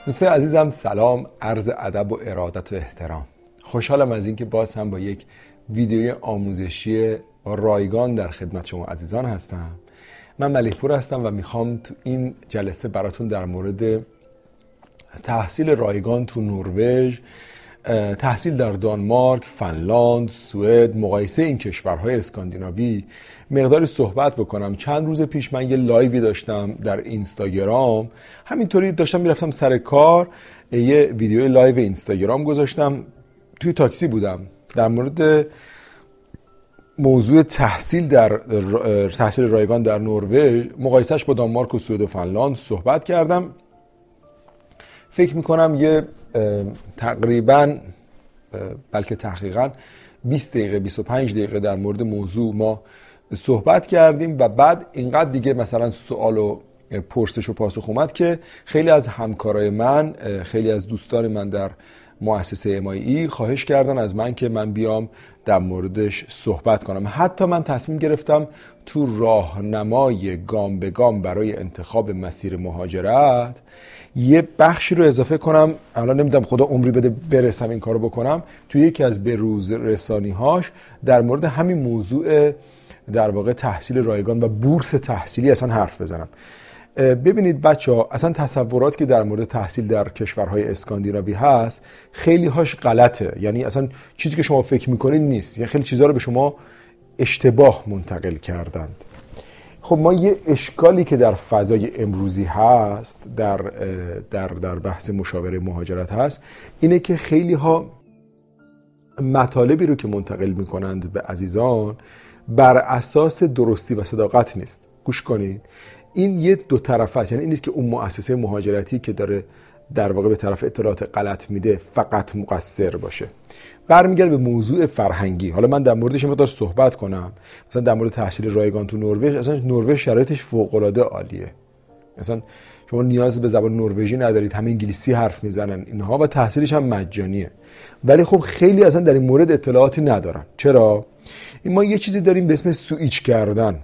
دوستان عزیزم سلام، عرض ادب و ارادت و احترام. خوشحالم از اینکه باز هم با یک ویدیوی آموزشی رایگان در خدمت شما عزیزان هستم. من ملیح‌پور هستم و میخوام تو این جلسه براتون در مورد تحصیل رایگان تو نروژ، تحصیل در دانمارک، فنلاند، سوئد، مقایسه این کشورهای اسکاندیناوی مقداری صحبت بکنم. چند روز پیش من یه لایوی داشتم در اینستاگرام، همینطوری داشتم میرفتم سر کار، یه ویدیو لایو اینستاگرام گذاشتم، توی تاکسی بودم، در مورد موضوع تحصیل رایگان در نروژ، مقایسهش با دانمارک و سوئد و فنلاند صحبت کردم. فکر میکنم یه تقریبا بلکه تحقیقا 20 دقیقه 25 دقیقه در مورد موضوع ما صحبت کردیم و بعد اینقدر دیگه مثلا سوال و پرسش و پاسخ اومد که خیلی از همکارای من، خیلی از دوستان من در مؤسسه MIE خواهش کردن از من که من بیام در موردش صحبت کنم. حتی من تصمیم گرفتم تو راهنمای گام به گام برای انتخاب مسیر مهاجرت یه بخشی رو اضافه کنم. الان نمیدونم خدا عمری بده برسم این کارو بکنم، تو یکی از بروز رسانی‌هاش در مورد همین موضوع در واقع تحصیل رایگان و بورس تحصیلی اصلا حرف بزنم. ببینید بچه‌ها، اصلا تصورات که در مورد تحصیل در کشورهای اسکاندیناوی هست خیلی هاش غلطه، یعنی اصلا چیزی که شما فکر میکنید نیست، یعنی خیلی چیزا رو به شما اشتباه منتقل کردند. خب ما یه اشکالی که در فضای امروزی هست در بحث مشاوره مهاجرت هست اینه که خیلی ها مطالبی رو که منتقل میکنند به عزیزان بر اساس درستی و صداقت نیست. گوش کنید، این یه دو طرفه است، یعنی این نیست که اون مؤسسه مهاجرتی که داره در واقع به طرف اطلاعات غلط میده فقط مقصر باشه. برمیگرده به موضوع فرهنگی. حالا من در موردش مقدار صحبت کنم. مثلا در مورد تحصیل رایگان تو نروژ، اصلا نروژ شرایطش فوق العاده عالیه. مثلا شما نیاز به زبان نروژی ندارید، همه انگلیسی حرف میزنن اینها و تحصیلش هم مجانیه. ولی خب خیلی اصلا در این مورد اطلاعاتی ندارن. چرا؟ ما یه چیزی داریم به اسم سوئیچ کردن.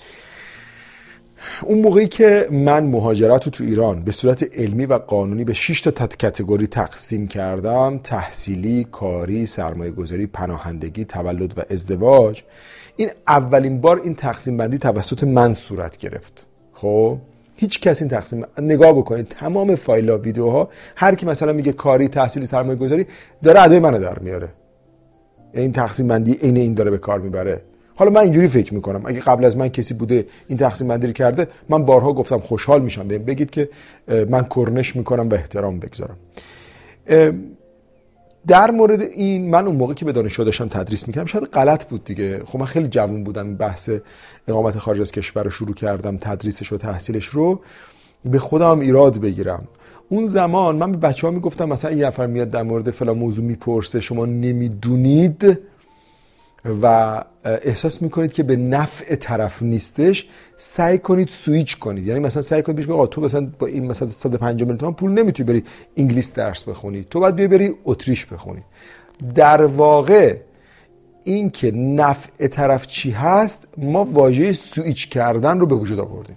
اون موقعی که من مهاجرت رو تو ایران به صورت علمی و قانونی به 6 تا کاتگوری تقسیم کردم: تحصیلی، کاری، سرمایه‌گذاری، پناهندگی، تولد و ازدواج، این اولین بار این تقسیم بندی توسط من صورت گرفت. خب هیچ کسی این تقسیم، نگاه بکنید تمام فایل‌ها، ویدیوها، هر کی مثلا میگه کاری، تحصیلی، سرمایه‌گذاری داره ادای منو در میاره. این تقسیم بندی عین این داره به کار میبره. حالا من اینجوری فکر میکنم اگه قبل از من کسی بوده این تقسیم بندی کرده، من بارها گفتم خوشحال میشم بهم بگید که من کرنش میکنم و احترام بگذارم. در مورد این من اون موقع که به دانشجو داشتم تدریس میکردم شاید غلط بود دیگه. خب من خیلی جوان بودم، این بحث اقامت خارج از کشور رو شروع کردم، تدریسش و تحصیلش رو به خودم ایراد بگیرم. اون زمان من به بچه‌ها میگفتم مثلا یه نفر میاد در مورد فلان موضوع میپرسه، شما نمیدونید و احساس میکنید که به نفع طرف نیستش، سعی کنید سویچ کنید. یعنی مثلا سعی کنید بگید آقا تو مثلا با این مثلا 150 میلیون تومان پول نمیتونی بری انگلیس درس بخونی، تو باید بری اتریش بخونی. در واقع این که نفع طرف چی هست، ما واژه سویچ کردن رو به وجود آوردیم.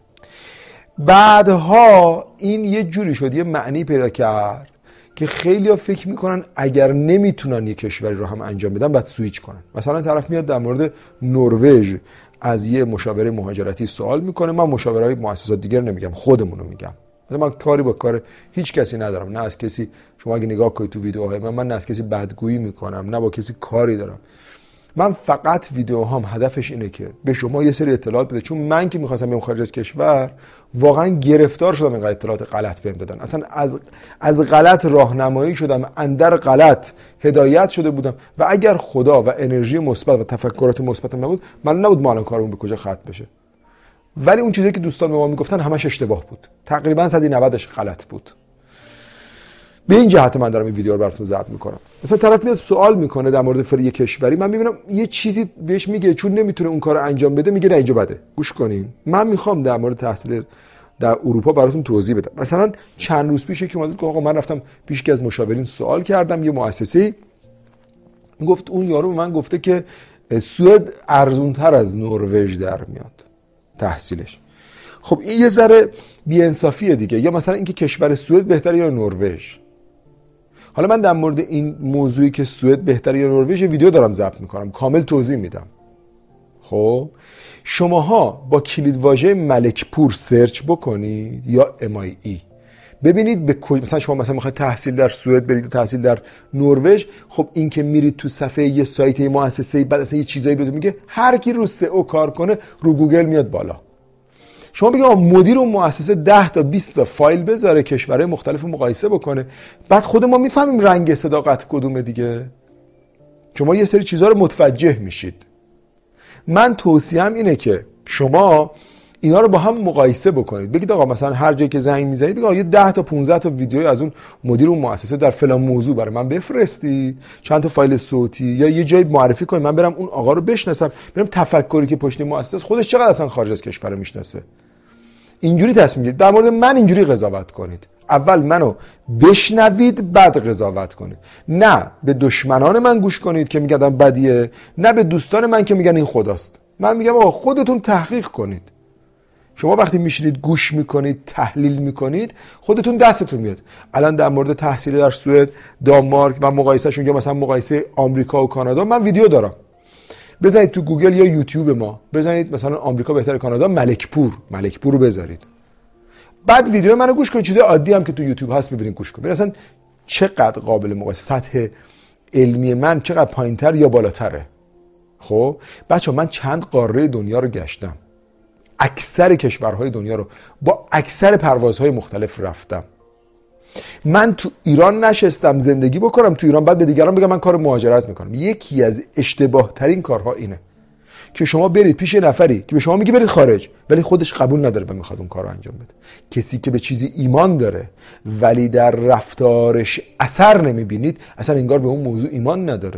بعدها این یه جوری شد، یه معنی پیدا کرد که خیلی ها فکر میکنن اگر نمیتونن یک کشوری رو هم انجام بدن باید سویچ کنن. مثلا طرف میاد در مورد نروژ از یه مشاوره مهاجرتی سوال میکنه، من مشاورهای مؤسسات دیگر نمیگم، خودمون رو میگم. من کاری با کار هیچ کسی ندارم، نه از کسی، شما اگه نگاه کنید تو ویدیوهای من نه از کسی بدگویی میکنم، نه با کسی کاری دارم. من فقط ویدیوهام هدفش اینه که به شما یه سری اطلاعات بده، چون من که می‌خواستم بیام خارج از کشور واقعا گرفتار شدم اینقدر اطلاعات غلط بهم دادن. اصلا از غلط راهنمایی شدم، اندر غلط هدایت شده بودم و اگر خدا و انرژی مثبت و تفکرات مثبت نبود، من نبود ما الان کارمون به کجا ختم بشه. ولی اون چیزی که دوستان به ما میگفتن همش اشتباه بود، تقریبا 190ش غلط بود. به این جهت من دارم این ویدیو رو براتون ضبط میکنم. مثلا طرف میاد سوال میکنه در مورد یک کشوری، من میبینم یه چیزی بهش میگه، چون نمیتونه اون کارو انجام بده میگه نه اینجا بده. گوش کنین، من میخوام در مورد تحصیل در اروپا براتون توضیح بدم. مثلا چند روز پیش که اومد آقا من رفتم پیش که از مشاورین سوال کردم، یه مؤسسه‌ای گفت اون یارو به من گفته که سوئد ارزان‌تر از نروژ در میاد تحصیلش. خب این یه ذره بی‌انصافیه دیگه. یا مثلا اینکه کشور سوئد بهتره یا نروژ. حالا من در مورد این موضوعی که سوئد بهتره یا نروژ ویدیو دارم ضبط میکنم، کامل توضیح میدم. خب شماها با کلیدواژه ملکپور سرچ بکنید یا MIE، ببینید به مثلا شما مثلا میخواید تحصیل در سوئد برید تحصیل در نروژ. خب این که میرید تو صفحه یه سایت یه مؤسسه بعد اصلا یه چیزایی بهتون میگه، هر کی رو سئو کار کنه رو گوگل میاد بالا. شما بگید مدیر اون مؤسسه 10 تا 20 تا فایل بذاره کشورهای مختلف مقایسه بکنه، بعد خود ما میفهمیم رنگ صداقت کدومه دیگه. شما یه سری چیزها رو متوجه میشید. من توصیهم اینه که شما اینا رو با هم مقایسه بکنید. بگید آقا مثلا هر جایی که زنگ میزنید بگید آقا یه 10 تا 15 تا ویدیو از اون مدیر اون مؤسسه در فلان موضوع برای من بفرستید، چند تا فایل صوتی، یا یه جایی معرفی کنید من برم اون آقا رو بشناسم، برم تفکری که پشت مؤسسه خودش چقدر اصلا خارج از کشور میشناسه. اینجوری تصمیم گیرید. در مورد من اینجوری قضاوت کنید. اول منو بشنوید بعد قضاوت کنید. نه به دشمنان من گوش کنید که میگن بدیه، نه به دوستان من که میگن این خداست. من میگم آقا خودتون تحقیق کنید. شما وقتی میشینید گوش میکنید تحلیل میکنید خودتون دستتون میاد. الان در مورد تحصیل در سوئد، دانمارک و مقایسهشون یا مثلا مقایسه آمریکا و کانادا من ویدیو دارم. بزنید تو گوگل یا یوتیوب ما، بزنید مثلا آمریکا بهتره کانادا، ملکپور رو بذارید. بعد ویدیو منو گوش کنید. چیز عادی هم که تو یوتیوب هست میبینید گوش کنید. اصلا چقدر قابل مقایسه، سطح علمی من چقدر پایینتر یا بالاتره. خب بچه‌ها من چند قاره دنیا رو گشتم. اکثر کشورهای دنیا رو با اکثر پروازهای مختلف رفتم. من تو ایران نشستم زندگی بکنم تو ایران بعد به دیگران بگم من کار مهاجرت میکنم. یکی از اشتباه ترین کارها اینه که شما برید پیش نفری که به شما میگه برید خارج ولی خودش قبول نداره و میخواد اون کار رو انجام بده. کسی که به چیزی ایمان داره ولی در رفتارش اثر نمیبینید، اصلا انگار به اون موضوع ایمان نداره.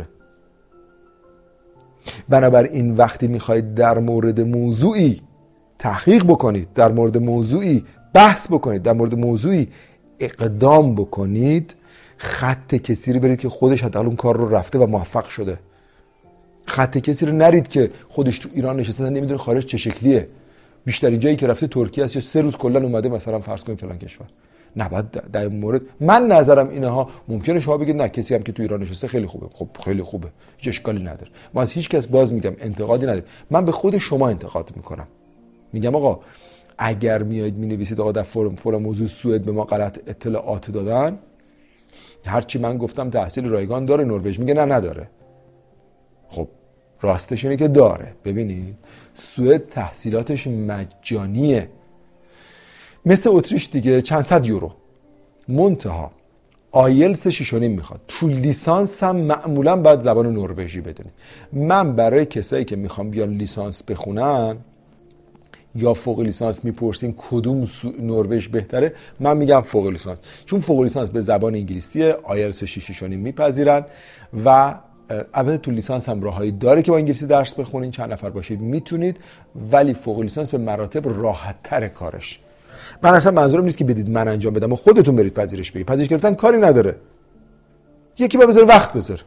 بنابراین وقتی میخواید در مورد موضوعی تحقیق بکنید، در مورد موضوعی بحث بکنید، در مورد موضوعی اقدام بکنید، خط کسی رو برید که خودش حداقل اون کار رو رفته و موفق شده. خط کسی رو نرید که خودش تو ایران نشسته نمیدونه خارج چه شکلیه، بیشترین جایی که رفته ترکیه است یا 3 روز کلا اومده مثلا فرض کنید فلان کشور. نه بعد در مورد من نظرم اینها ممکنه شما بگید نه کسی هم که تو ایران نشسته خیلی خوبه. خب خیلی خوبه، هیچ اشکالی نداره. ما از هیچ کس باز میگم انتقادی نداریم. من به خود شما انتقاد میکنم. میگم آقا اگر میایید مینویسید آقا در فلان موضوع سوئد به ما غلط اطلاعات دادن، هرچی من گفتم تحصیل رایگان داره نروژ میگه نه نداره. خب راستش اینه که داره. ببینید سوئد تحصیلاتش مجانیه مثل اتریش دیگه، چند صد یورو. منتها آیلتس 6.5 میخواد. تو لیسانس هم معمولا باید زبان نروژی بدونی. من برای کسایی که میخوام بیان لیسانس بخونن یا فوق لیسانس میپرسین کدوم نروژ بهتره، من میگم فوق لیسانس، چون فوق لیسانس به زبان انگلیسیه، آیلتس 6.5 میپذیرن و البته تو لیسانس هم راهایی داره که با انگلیسی درس بخونین، چند نفر باشید میتونید، ولی فوق لیسانس به مراتب راحت تر کارش. من اصلا منظورم نیست که بدید من انجام بدم و خودتون برید پذیرش بگیرید. پذیرش گرفتن کاری نداره. یکی بذاره وقت بذاره.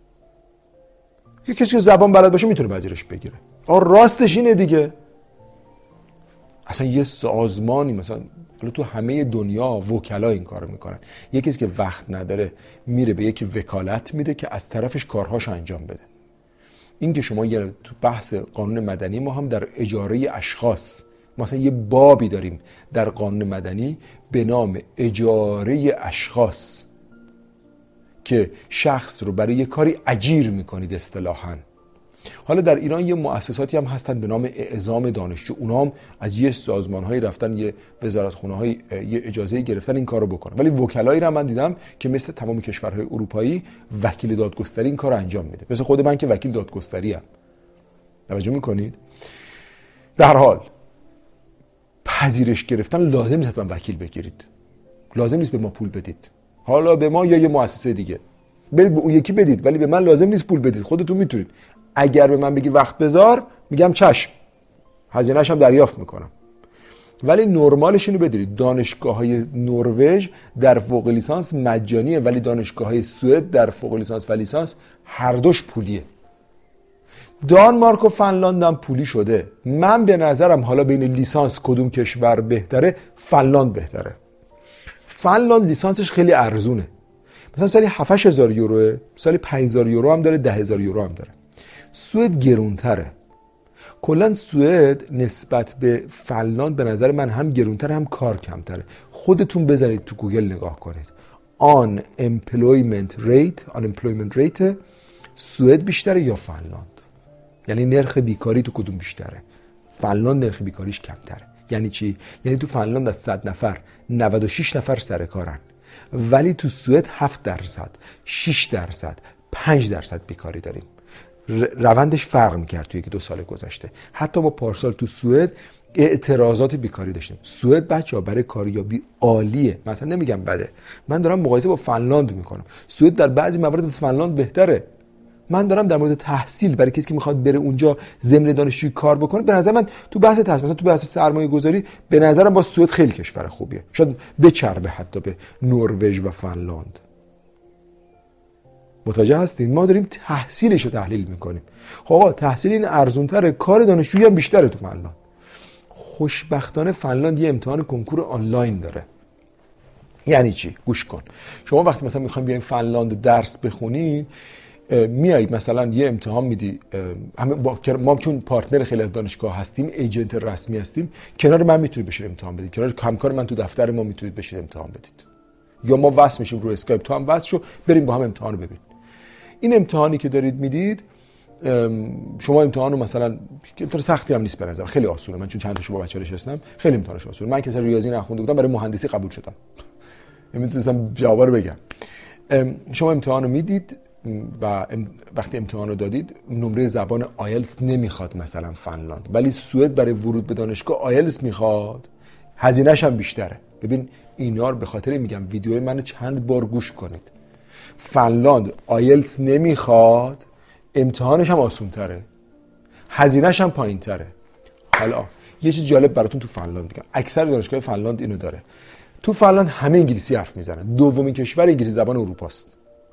یه کسی که زبان بلد باشه میتونه پذیرش بگیره. راستش اینه دیگه. اصلا یه سازمانی مثلا تو همه دنیا وکلا این کارو میکنن. یه کسی که وقت نداره میره به یکی وکالت میده که از طرفش کارهاش انجام بده. این که شما یه تو بحث قانون مدنی ما هم در اجاره اشخاص مثلا یه بابی داریم در قانون مدنی به نام اجاره اشخاص که شخص رو برای یه کاری اجیر میکنید اصطلاحاً. حالا در ایران یه مؤسساتی هم هستن به نام اعزام دانشجو، اونا هم از یه سازمان‌هایی رفتن، یه وزارتخونه‌های یه اجازه گرفتن این کارو بکنن. ولی وکلایی رو من دیدم که مثل تمام کشورهای اروپایی وکیل دادگستری این کارو انجام میده. مثل خود من که وکیل دادگستری ام. توجه میکنید؟ در حال پذیرش گرفتن لازم نیست حتما وکیل بگیرید. لازم نیست به ما پول بدید. حالا به ما یا یه مؤسسه دیگه. برید به اون یکی بدید، ولی به من لازم نیست پول بدید. خودتون میتونید. اگر به من بگی وقت بذار میگم چشم، هزینه‌اش هم دریافت میکنم. ولی نرمالش اینو بدونید دانشگاه‌های نروژ در فوق لیسانس مجانیه، ولی دانشگاه‌های سوئد در فوق لیسانس و لیسانس هر دوش پولیه. دانمارک و فنلاند هم پولی شده. من به نظرم حالا بین لیسانس کدوم کشور بهتره؟ فنلاند بهتره. فنلاند لیسانسش خیلی ارزونه، مثلا سالی 7,000 یوروه، سالی 5,000 یورو هم داره، 10,000 یورو هم داره. سوئد گرونتره. کلا سوئد نسبت به فنلاند به نظر من هم گرونتره هم کار کمتره. خودتون بزنید تو گوگل نگاه کنید. unemployment rate سوئد بیشتره یا فنلاند؟ یعنی نرخ بیکاری تو کدوم بیشتره؟ فنلاند نرخ بیکاریش کمتره. یعنی چی؟ یعنی تو فنلاند از 100 نفر 96 نفر سر کارن، ولی تو سوئد 7%، 6%، 5% بیکاری داریم. روندش فرق میکرد توی 1-2 سال گذشته. حتی ما پارسال تو سوئد اعتراضات بیکاری داشتیم. سوئد بچه‌ها برای کاریابی عالیه، مثلا نمیگم بده، من دارم مقایسه با فنلاند میکنم. سوئد در بعضی موارد از فنلاند بهتره. من دارم در مورد تحصیل برای کسی که میخواد بره اونجا ضمن دانشجویی کار بکنه، به نظر من تو بحث تحصیل، مثلا تو بحث سرمایه گذاری، به نظرم با سوئد خیلی کشور خوبیه، شاید بچربه حتی به نروژ و فنلاند. متوجه هستین؟ ما داریم تحصیلش رو تحلیل میکنیم. خب آقا تحصیل این ارزونتره، کار دانشجویی هم بیشتره تو فنلاند. خوشبختانه فنلاند یه امتحان کنکور آنلاین داره. یعنی چی؟ گوش کن. شما وقتی مثلا میخواین بیاین فنلاند درس بخونین، میای مثلا یه امتحان میدی، ما چون پارتنر خیلی از دانشگاه هستیم، ایجنت رسمی هستیم، کنار من میتونید بشین امتحان بدید، کنار همکار من تو دفتر ما میتونید بشین امتحان بدید، یا ما وصل میشیم رو اسکایپ، تو هم وصل شو، بریم با هم امتحان رو ببین. این امتحانی که دارید میدید، شما امتحان رو مثلا امتحان سختی هم نیست به نظر، خیلی آسونه. من چون چند تا شو با بچه‌ها نشستم، خیلی امتحانش آسونه. من که اصلا ریاضی نخونده بودم، برای مهندسی قبول شدم. میتونستم جوابا رو بگم. شما امتحان رو میدید و وقتی امتحان رو دادید، نمره زبان آیلتس نمیخواد مثلا فنلاند، ولی سوئد برای ورود به دانشگاه آیلتس میخواد، هزینه‌ش هم بیشتره. ببین اینا رو به خاطر میگم ویدیوهای منو چند بار گوش کنید. فنلاند آیلتس نمیخواد، امتحانش هم آسون تره، هزینه‌ش هم پایین تره. حالا یه چیز جالب براتون تو فنلاند میگم، اکثر دانشگاه فنلاند اینو داره. تو فنلاند همه انگلیسی حرف میزنن، دومین کشور انگلیسی زبان اروپا است.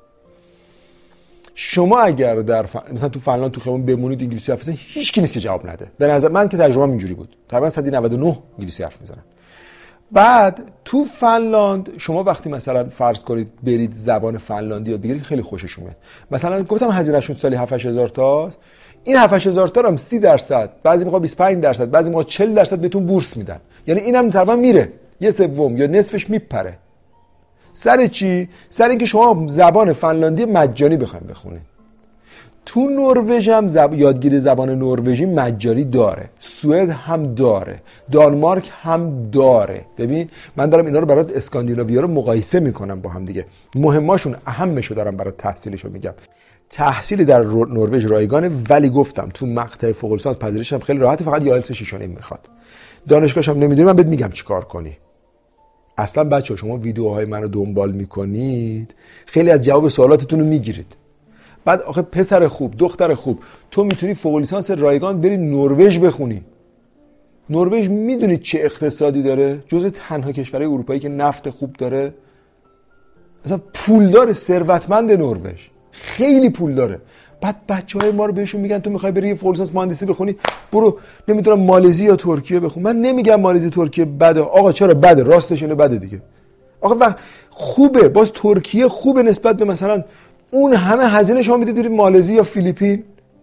شما اگر مثلا تو فنلاند تو خیابون بمونید انگلیسی حرف بزنید، هیچ کی نیست که جواب نده. به نظر من که تجربه‌ام اینجوری بود، تقریبا 199 انگلیسی حرف میزنن. بعد تو فنلاند شما وقتی مثلا فرض کنید برید زبان فنلاندی یاد بگیرید، خیلی خوششون میاد. مثلا گفتم هزینه‌شون سالی 7,000 تاست، این 7,000 تا هم 30%، بعضی موقع 25%، بعضی موقع 40% بهتون بورس میدن. یعنی اینم تقریبا میره، یه سوم یا نصفش میپره. سر چی؟ سر اینکه شما زبان فنلاندی مجانی بخواید بخونید. تو نروژ هم یادگیری زبان نروژی مجانی داره، سوئد هم داره، دانمارک هم داره. ببین من دارم اینا رو برات اسکاندیناویا رو مقایسه میکنم با هم دیگه، مهماشون اهمشو دارم برات تحصیلشو میگم. تحصیل در نروژ رایگانه، ولی گفتم تو مقطع فوق لیسانس پذیرش هم خیلی راحته، فقط آیلتس 6.5 میخواد. دانشگاهش هم نمیدونی، من بهت میگم چیکار کنی. اصلا بچه‌ها شما ویدیوهای منو دنبال میکنید، خیلی از جواب سوالاتتون رو میگیرید. بعد آخه پسر خوب، دختر خوب، تو میتونی فوق لیسانس رایگان بری نروژ بخونی. نروژ میدونید چه اقتصادی داره؟ جزو تنها کشورهای اروپایی که نفت خوب داره. اصلا پولدار، ثروتمند نروژ، خیلی پول داره. بعد بچهای ما رو بهشون میگن تو میخوای بری فوق لیسانس مهندسی بخونی، برو نمیدونم مالزی یا ترکیه بخون. من نمیگم مالزی ترکیه بده، آقا چرا بده؟ راستش اینه بده دیگه. آقا خوبه، باز ترکیه خوبه نسبت به مثلا اون همه هزینه شما میدید برید مالزی یا فیلیپین.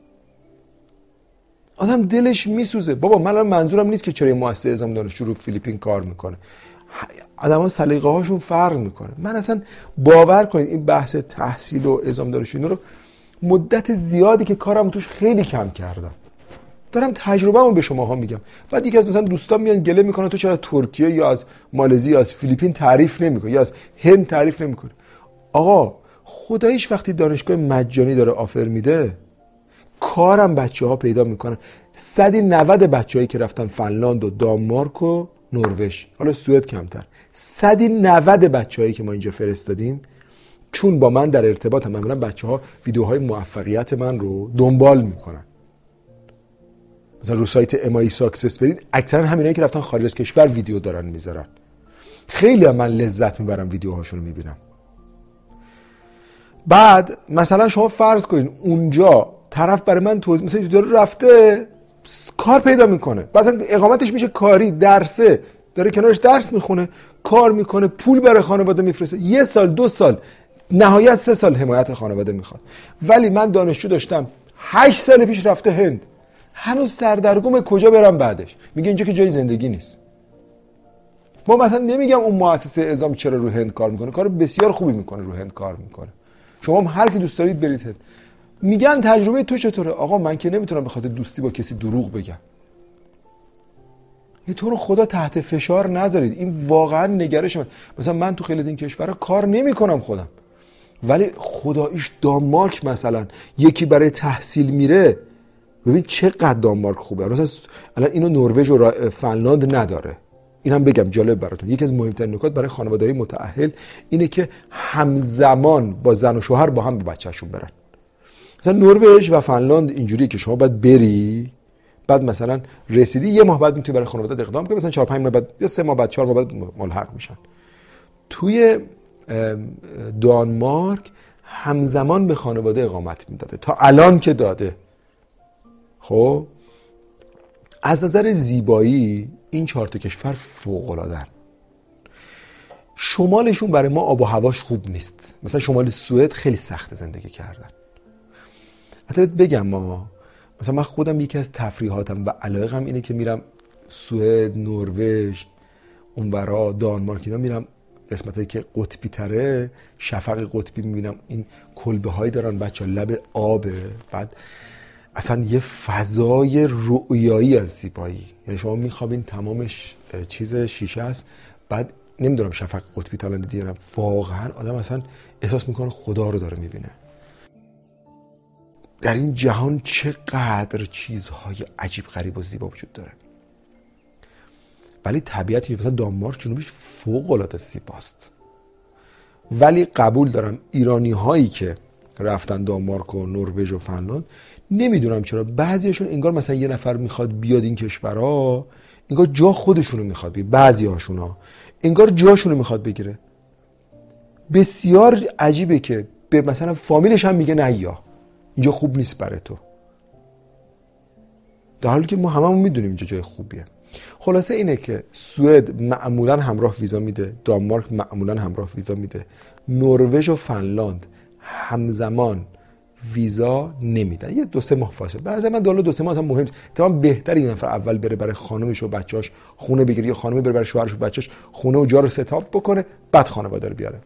آدم دلش میسوزه. بابا من منظورم نیست که چرا یه مؤسسه اعزام دانشجو رو فیلیپین کار میکنه، آدم‌ها سلیقه هاشون فرق میکنه. من اصلا باور کنید این بحث تحصیل و اعزام دانشجو رو مدت زیادی که کارم توش خیلی کم کردم، دارم تجربه‌مو به شماها میگم. بعد یکی از مثلا دوستان میان گله میکنه تو چرا ترکیه یا از مالزی یا از فیلیپین تعریف نمیکنی یا از هند تعریف نمیکنی. آقا خداییش وقتی دانشگاه مجانی داره آفر میده، کارم بچه‌ها پیدا میکنن. 190 بچه‌هایی که رفتن فنلاند و دانمارک و نروژ، حالا سوئد کمتر، 190 بچه‌هایی که ما اینجا فرستادیم چون با من در ارتباط هم، معمولا بچه‌ها ویدیوهای موفقیت من رو دنبال میکنن. مثلا رو سایت MI Success برید، اکثرا همینایی که رفتن خارج از کشور ویدیو دارن میذارن. خیلی من لذت میبرم ویدیوهاشون رو میبینم. بعد مثلا شما فرض کنید اونجا طرف برای من توضیح مثلا داره رفته کار پیدا میکنه، مثلا اقامتش میشه کاری، درسه، داره کنارش درس میخونه، کار میکنه، پول برای خانواده میفرسته، 1 سال 2 سال نهایت 3 سال حمایت خانواده میخواد. ولی من دانشجو داشتم 8 سال پیش رفته هند، هنوز سردرگم کجا برم بعدش، میگه اینجا که جای زندگی نیست. ما مثلا نمیگم اون مؤسسه اعزام چرا رو هند کار میکنه، کار بسیار خوبی میکنه، رو هند کار میکنه، شما هم هر کی دوست دارید برید هند. میگن تجربه تو چطوره؟ آقا من که نمیتونم به خاطر دوستی با کسی دروغ بگم. یه تو رو خدا تحت فشار نذارید، این واقعا نگرش من. مثلا من تو خیلی از این کشورها کار نمیکنم خودم، ولی خداییش دانمارک مثلا یکی برای تحصیل میره، ببین چقدر دانمارک خوبه. مثلا الان اینو نروژ و فنلاند نداره. اینم بگم جالب براتون، یکی از مهمترین نکات برای خانواده‌های متأهل اینه که همزمان با زن و شوهر با هم به بچه‌شون برن. مثلا نروژ و فنلاند اینجوریه که شما باید بری، بعد مثلا رسیدی 1 ماه بعد میتونی برای خانواده اقدام کنی، مثلا 4 5 ماه بعد یا 3 ماه بعد 4 ماه بعد ملحق میشن. توی دانمارک همزمان به خانواده اقامت میداده، تا الان که داده. خب از نظر زیبایی این 4 تا کشور فوق‌العاده‌ان. شمالشون برای ما آب و هواش خوب نیست، مثلا شمال سوئد خیلی سخت زندگی کردن. حتی بگم مثلا من خودم یکی از تفریحاتم و علاقم اینه که میرم سوئد، نروژ، اونورا دانمارک، اینا میرم قسمتایی که قطبی تره، شفق قطبی میبینم، این کلبه هایی دارن بچه ها، لب آبه، بعد اصلا یه فضای رؤیایی از زیبایی، یعنی شما میخوابین تمامش چیز شیشه است، بعد نمیدونم شفق قطبی تا الان دیدم، واقعا آدم اصلا احساس میکنه خدا رو داره میبینه. در این جهان چقدر چیزهای عجیب غریب و زیبا وجود داره. ولی طبیعتی مثلا دانمارک جنوبش فوق العاده زیباست. ولی قبول دارم ایرانی هایی که رفتن دانمارک و نروژ و فنلاند، نمیدونم چرا بعضیاشون انگار مثلا یه نفر میخواد بیاد این کشورها، انگار جا خودشونو میخواد بگیره، بعضی هاشونا انگار جاشونو میخواد بگیره. بسیار عجیبه که به مثلا فامیلش هم میگه نه یا اینجا خوب نیست برای تو، در حالی که ما هممون میدونیم اینجا جای خوبیه. خلاصه اینه که سوئد معمولا همراه ویزا میده، دانمارک معمولا همراه ویزا میده، نروژ و فنلاند همزمان ویزا نمیدن، یه 2-3 ماه فاصله. برای من دالا 2-3 ماه اصلا مهم نیست، تمام بهتره این نفر اول بره برای خانومش و بچه‌اش خونه بگیره، یا خانومه بره برای شوهرش و بچه‌اش خونه و جا رو ستاپ بکنه، بعد خانواده رو بیاره.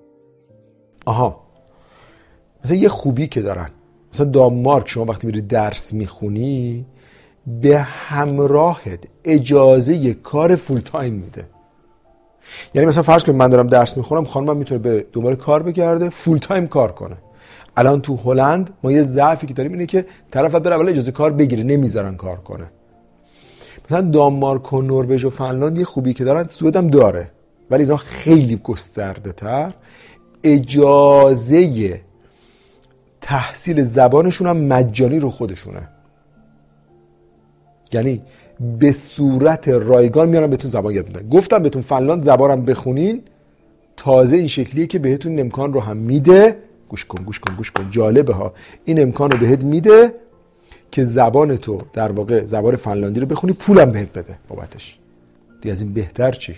مثلا یه خوبی که دارن، مثلا دانمارک شما وقتی میری درس میخونی به همراهت اجازه کار فول تایم میده. یعنی مثلا فرض کن من دارم درس میخونم، خانمم میتونه به دنبال کار بگرده، فول تایم کار کنه. الان تو هلند ما یه ضعفی که داریم اینه که طرف بره اول اجازه کار بگیره، نمیذارن کار کنه. مثلا دانمارک و نروژ و فنلاند یه خوبی که دارن، سوئد هم داره ولی اینا خیلی گسترده تر، اجازه تحصیل زبانشون هم مجانی رو خودشونه. یعنی به صورت رایگان میارن بهتون زبان یاد میدن. گفتم بهتون فنلاند زبانم بخونین، تازه این شکلیه که بهتون امکان رو هم میده. گوش کن جالبه ها، این امکان رو بهت میده که زبان تو در واقع زبان فنلاندی رو بخونی، پولم بهت بده بابتش. دیگه از این بهتر چی؟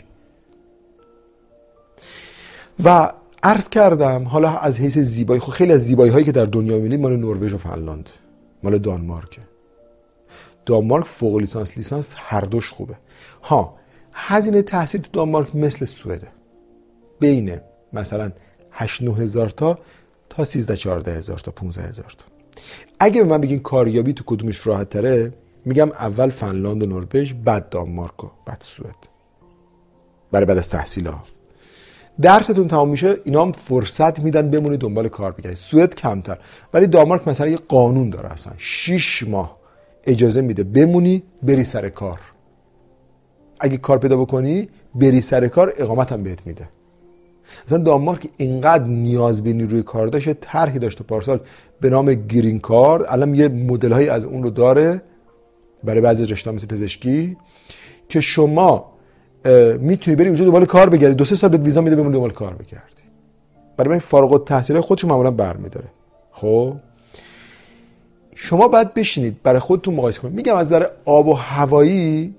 و عرض کردم حالا از حیث زیبایی، خب خیلی از زیبایی هایی که در دنیا میبینید مال نروژ و فنلاند، مال دانمارکه. دانمارک فوق لیسانس هر دوش خوبه. هزینه تحصیل تو دانمارک مثل سوئده، بین مثلا 8-9 هزار تا 13-14 هزار تا 15 هزار تا. اگه به من بگین کاریابی تو کدومش راحت تره، میگم اول فنلاند و نروژ، بعد دانمارک و بعد سوئد، برای بعد از تحصیل ها. درستون تمام میشه اینا هم فرصت میدن بمونی دنبال کار بگردی. سوئد کمتر، ولی دانمارک مثلا یه قانون داره، اصلا 6 ماه اجازه میده بمونی بری سر کار. اگه کار پیدا بکنی بری سر کار، اقامت هم بهت میده. مثلا دانمارک اینقدر نیاز به نیروی کار داشت، طرحی داشت پارسال به نام گرین کارت، الان یه مدل هایی از اون رو داره برای بعضی رشته‌ها مثل پزشکی، که شما میتونی بری اونجا دنبال کار بگردی، 2-3 سال بهت ویزا میده بمونی دنبال کار بگردی. برای من فارغ التحصیلای خودش معمولا برمی‌داره. خب شما باید بشینید برای خودتون مقایسه کنید. میگم از نظر آب و هوایی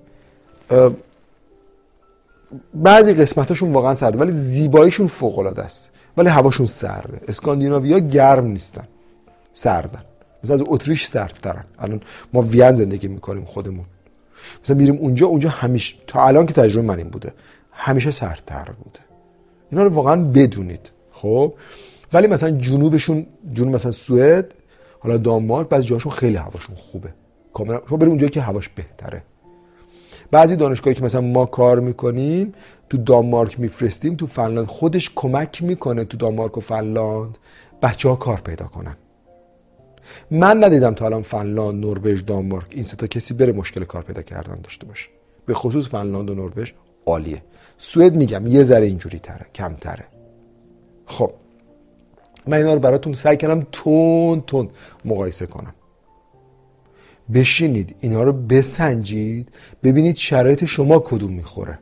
بعضی قسمتاشون واقعا سرده ولی زیباییشون فوق العاده است، ولی هواشون سرده. اسکاندیناویا گرم نیستن، سردن. مثلا از اتریش سردترن. الان ما وین زندگی میکنیم خودمون، مثلا میریم اونجا همیشه، تا الان که تجربه من این بوده، همیشه سردتر بوده. اینا رو واقعا بدونید. خب ولی مثلا جنوب مثلا سوئد، حالا دانمارک، بعضی جاهاشون خیلی هواشون خوبه. کاملا شما برید اونجایی که هواش بهتره. بعضی دانشگاهی که مثلا ما کار میکنیم تو دانمارک میفرستیم، تو فنلاند خودش کمک میکنه تو دانمارک و فنلاند بچه‌ها کار پیدا کنن. من ندیدم تا الان فنلاند، نروژ، دانمارک این سه تا کسی بره مشکل کار پیدا کردن داشته باشه. به خصوص فنلاند و نروژ عالیه. سوئد میگم یه ذره اینجوری تره، کمتره. خب من اینا رو براتون سعی کردم تون مقایسه کنم. بشینید اینا رو بسنجید، ببینید شرایط شما کدوم میخوره.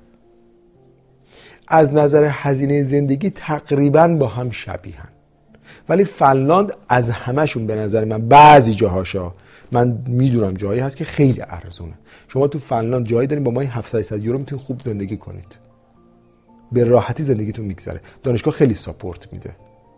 از نظر هزینه زندگی تقریبا با هم شبیهن، ولی فنلاند از همشون به نظر من، بعضی جاهاشا من میدونم جایی هست که خیلی ارزونه. شما تو فنلاند جایی دارین با ما 700 یورو میتونید خوب زندگی کنید، به راحتی زندگیتون میگذره. دانشگاه خیلی ساپورت میده.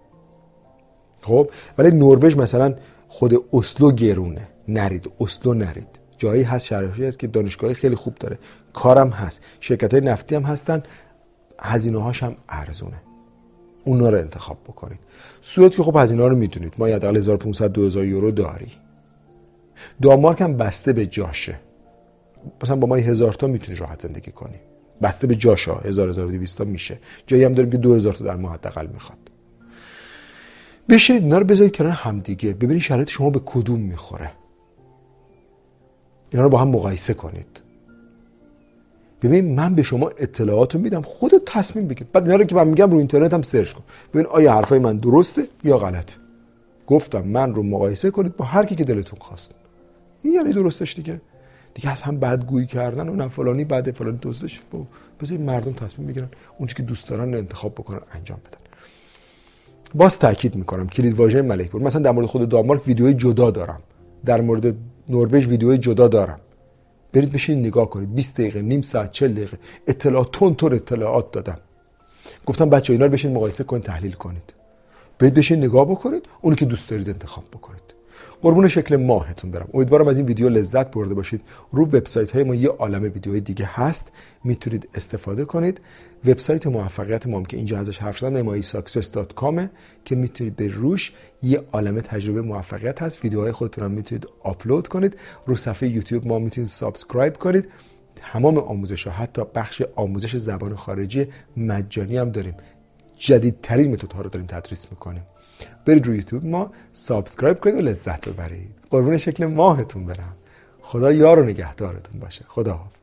خب ولی نروژ مثلا خود اسلو گرونه، نرید اسلو، نرید. جایی هست، شهرهایی هست که دانشگاه خیلی خوب داره، کارم هست، شرکت‌های نفتی هم هستن، هزینه‌هاش هم ارزونه. اونا رو انتخاب بکنید. سوئد که خب هزینه‌ها رو میدونید، ما حداقل 1500 2000 یورو داری. دانمارک هم بسته به جاشه، مثلا با ما 1000 تا میتونی راحت زندگی کنی، بسته به جاشه. 1200 تا میشه. جایی هم داریم که 2000 تا در ماه حداقل میخواد. بشینید اینا رو بذارید کنار همدیگه، ببینید شرایط شما به کدوم میخوره. اینا رو با هم مقایسه کنید. ببین من به شما اطلاعاتو میدم، خودت تصمیم بگیر. بعد اینا رو که من میگم رو اینترنت هم سرچ کن، ببین آیا حرفای من درسته یا غلطه. گفتم من رو مقایسه کنید با هر کی که دلتون خواست. این یعنی درستش دیگه از هم بدگویی کردن و نه فلانی بعد فلانی دوستش. بذارید مردم تصمیم بگیرن اون چیزی که دوست دارن انتخاب بکنن، انجام بدن. باز تاکید میکنم کلید واژه ملک پور. مثلا در مورد خود دانمارک ویدیوی جدا دارم، در مورد نروژ ویدیوی جدا دارم. برید بشین نگاه کنید. 20 دقیقه، نیم ساعت، 40 دقیقه اطلاعات تون اطلاعات دادم. گفتم بچه‌ها اینا رو بشین مقایسه کنید، تحلیل کنید. برید بشین نگاه بکنید، اونی که دوست دارید انتخاب بکنید. قربون شکل ماهتون برم. امیدوارم از این ویدیو لذت برده باشید. رو وبسایت‌های ما یه عالمه ویدیوهای دیگه هست، میتونید استفاده کنید. وبسایت موفقیت ما هم که اینجا ازش حرف زدم mysuccess.com که میتونید به روش یه عالمه تجربه موفقیت هست. ویدیوهای خودتون هم میتونید آپلود کنید. رو صفحه یوتیوب ما میتونید سابسکرایب کنید. تمام آموزش‌ها، حتی بخش آموزش زبان خارجی مجانی هم داریم. جدیدترین متدها رو داریم تدریس میکنیم. برید روی یوتیوب ما سابسکرایب کنید و لذت ببرید. قربون شکل ماهتون برم. خدا یار و نگهدارتون باشه. خدا حافظ.